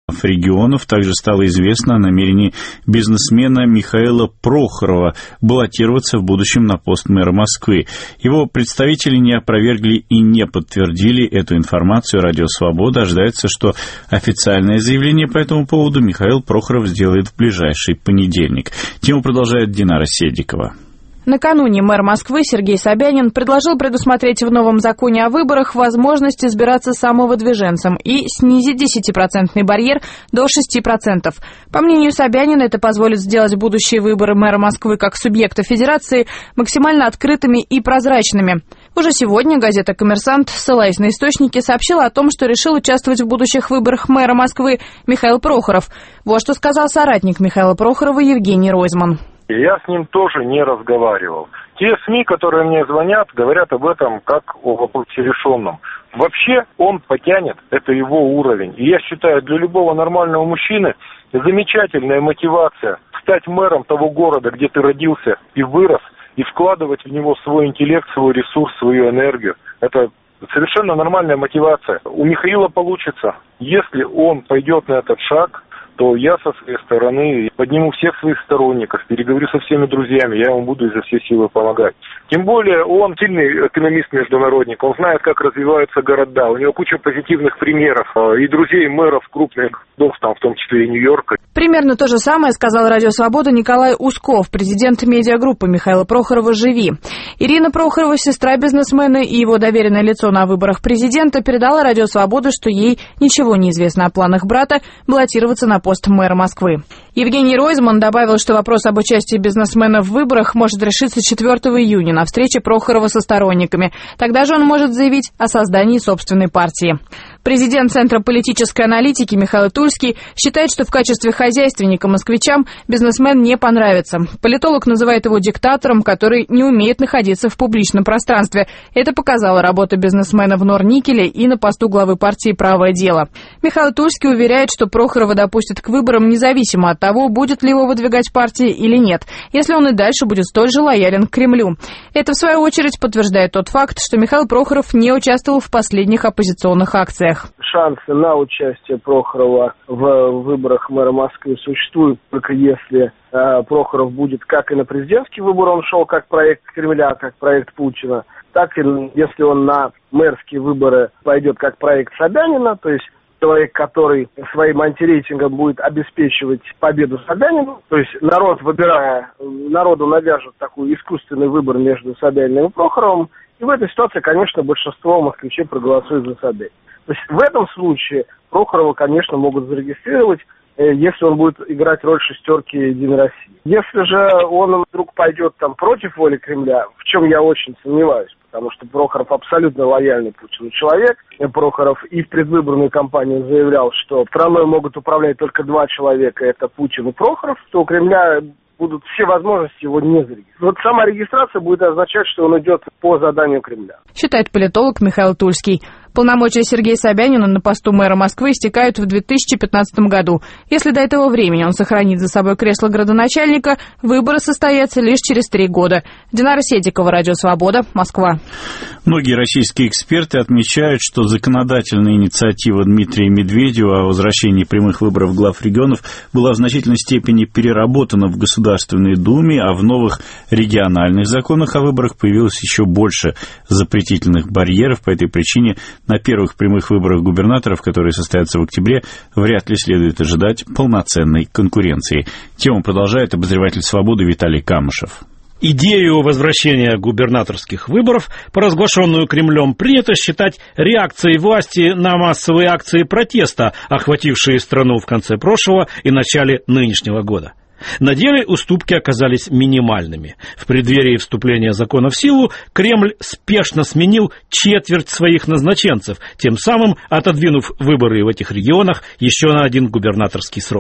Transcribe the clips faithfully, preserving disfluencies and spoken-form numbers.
регионов. Также стало известно о намерении бизнесмена Михаила Прохорова баллотироваться в будущем на пост мэра Москвы. Его представители не опровергли и не подтвердили эту информацию. Радио «Свобода» ожидается, что официальное заявление по этому поводу Михаил Прохоров сделает в ближайший понедельник. Тему продолжает Динара Седикова. Накануне мэр Москвы Сергей Собянин предложил предусмотреть в новом законе о выборах возможность избираться самовыдвиженцем и снизить десятипроцентный барьер до шести процентов. По мнению Собянина, это позволит сделать будущие выборы мэра Москвы как субъекта федерации максимально открытыми и прозрачными. Уже сегодня газета «Коммерсант», ссылаясь на источники, сообщила о том, что решил участвовать в будущих выборах мэра Москвы Михаил Прохоров. Вот что сказал соратник Михаила Прохорова Евгений Ройзман. Я с ним тоже не разговаривал. Те СМИ, которые мне звонят, говорят об этом как о вопросе решенном. Вообще он потянет, это его уровень. И я считаю, для любого нормального мужчины замечательная мотивация стать мэром того города, где ты родился и вырос, и вкладывать в него свой интеллект, свой ресурс, свою энергию. Это совершенно нормальная мотивация. У Михаила получится. Если он пойдет на этот шаг, то я со своей стороны подниму всех своих сторонников, переговорю со всеми друзьями, я ему буду изо всей силы помогать. Тем более он сильный экономист-международник, он знает, как развиваются города, у него куча позитивных примеров и друзей мэров крупных городов, там, в том числе и Нью-Йорка. Примерно то же самое сказал Радио «Свобода» Николай Усков, президент медиагруппы Михаила Прохорова «Живи». Ирина Прохорова, сестра бизнесмена и его доверенное лицо на выборах президента, передала Радио «Свобода», что ей ничего не известно о планах брата баллотироваться на пост мэра Москвы. Евгений Ройзман добавил, что вопрос об участии бизнесмена в выборах может решиться четвёртого июня на встрече Прохорова со сторонниками. Тогда же он может заявить о создании собственной партии. Президент Центра политической аналитики Михаил Тульский считает, что в качестве хозяйственника москвичам бизнесмен не понравится. Политолог называет его диктатором, который не умеет находиться в публичном пространстве. Это показала работа бизнесмена в Норникеле и на посту главы партии «Правое дело». Михаил Тульский уверяет, что Прохорова допустят к выборам независимо от того, будет ли его выдвигать партия или нет, если он и дальше будет столь же лоялен к Кремлю. Это, в свою очередь, подтверждает тот факт, что Михаил Прохоров не участвовал в последних оппозиционных акциях. Шансы на участие Прохорова в выборах мэра Москвы существуют только если э, Прохоров будет как и на президентские выборы, он шел как проект Кремля, как проект Путина, так и если он на мэрские выборы пойдет как проект Собянина, то есть человек, который своим антирейтингом будет обеспечивать победу Собянину, то есть народ, выбирая, народу навяжет такой искусственный выбор между Собяниным и Прохоровым, и в этой ситуации, конечно, большинство москвичей проголосует за Собянина. То есть в этом случае Прохорова, конечно, могут зарегистрировать, если он будет играть роль шестерки Единой России. Если же он вдруг пойдет там против воли Кремля, в чем я очень сомневаюсь, потому что Прохоров абсолютно лояльный Путину человек. Прохоров и в предвыборную кампанию заявлял, что страной могут управлять только два человека, это Путин и Прохоров, то у Кремля будут все возможности его не зарегистрировать. Вот сама регистрация будет означать, что он идет по заданию Кремля. Считает политолог Михаил Тульский. Полномочия Сергея Собянина на посту мэра Москвы истекают в две тысячи пятнадцатом году. Если до этого времени он сохранит за собой кресло градоначальника, выборы состоятся лишь через три года. Динара Седикова, Радио «Свобода», Москва. Многие российские эксперты отмечают, что законодательная инициатива Дмитрия Медведева о возвращении прямых выборов глав регионов была в значительной степени переработана в Государственной Думе, а в новых региональных законах о выборах появилось еще больше запретительных барьеров. По этой причине на первых прямых выборах губернаторов, которые состоятся в октябре, вряд ли следует ожидать полноценной конкуренции. Тему продолжает обозреватель «Свободы» Виталий Камышев. Идею возвращения губернаторских выборов, поразглашенную Кремлем, принято считать реакцией власти на массовые акции протеста, охватившие страну в конце прошлого и начале нынешнего года. На деле уступки оказались минимальными. В преддверии вступления закона в силу Кремль спешно сменил четверть своих назначенцев, тем самым отодвинув выборы в этих регионах еще на один губернаторский срок.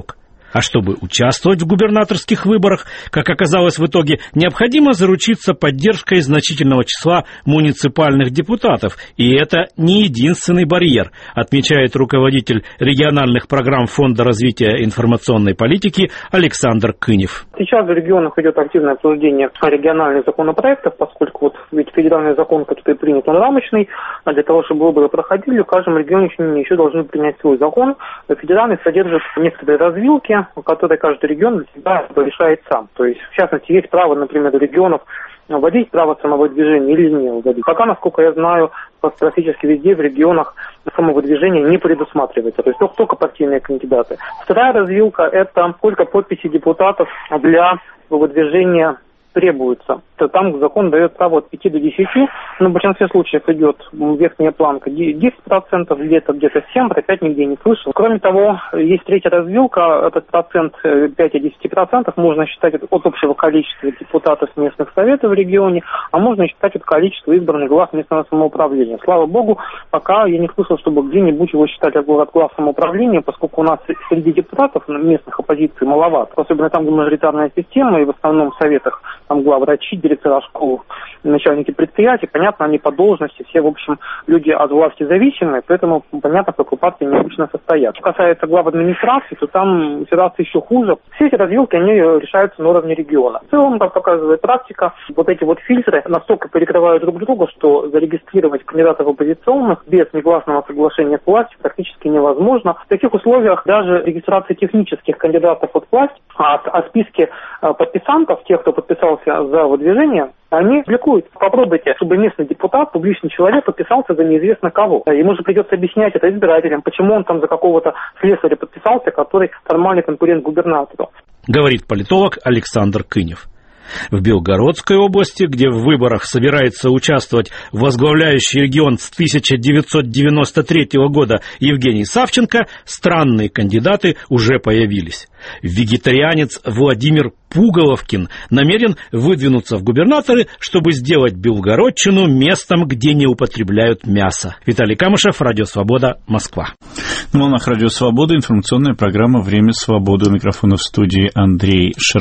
А чтобы участвовать в губернаторских выборах, как оказалось в итоге, необходимо заручиться поддержкой значительного числа муниципальных депутатов. И это не единственный барьер, отмечает руководитель региональных программ Фонда развития информационной политики Александр Кынев. Сейчас в регионах идет активное обсуждение региональных законопроектов, поскольку вот ведь федеральный закон, который принят, он рамочный, а для того, чтобы выборы проходили, в каждом регионе еще должны принять свой закон. Федеральный содержит некоторые развилки, которые каждый регион для себя решает сам. То есть, в частности, есть право, например, у регионов вводить право самовыдвижения или не вводить. Пока, насколько я знаю, практически везде в регионах самовыдвижение не предусматривается. То есть только партийные кандидаты. Вторая развилка – это сколько подписей депутатов для выдвижения требуется. То там закон дает право от пяти до десяти, но в большинстве случаев идет верхняя планка десять процентов, где-то где-то семь процентов, про пять нигде не слышал. Кроме того, есть третья развилка, этот процент пять-десять процентов можно считать от общего количества депутатов местных советов в регионе, а можно считать от количества избранных глав местного самоуправления. Слава богу, пока я не слышал, чтобы где-нибудь его считали от глав самоуправления, поскольку у нас среди депутатов местных оппозиций маловато, особенно там, где мажоритарная система и в основном в советах там главврачи, директора школ, начальники предприятий, понятно, они по должности, все, в общем, люди от власти зависимые, поэтому понятно, в какой партии они обычно состоят. Что касается глав администрации, то там ситуация еще хуже. Все эти развилки, они решаются на уровне региона. В целом, как показывает практика, вот эти вот фильтры настолько перекрывают друг друга, что зарегистрировать кандидатов оппозиционных без негласного соглашения с властью практически невозможно. В таких условиях даже регистрация технических кандидатов от власти, а, а списки подписантов, тех, кто подписался за выдвижение, они публикуют. Попробуйте, чтобы местный депутат, публичный человек подписался за неизвестно кого. Ему же придется объяснять это избирателям, почему он там за какого-то слесаря подписался, который формальный конкурент губернатору. Говорит политолог Александр Кынев. В Белгородской области, где в выборах собирается участвовать возглавляющий регион с тысяча девятьсот девяносто третьего года Евгений Савченко, странные кандидаты уже появились. Вегетарианец Владимир Пуголовкин намерен выдвинуться в губернаторы, чтобы сделать Белгородчину местом, где не употребляют мясо. Виталий Камышев, Радио Свобода, Москва. На волнах Радио Свобода информационная программа «Время свободы». У микрофона в студии Андрей Шер.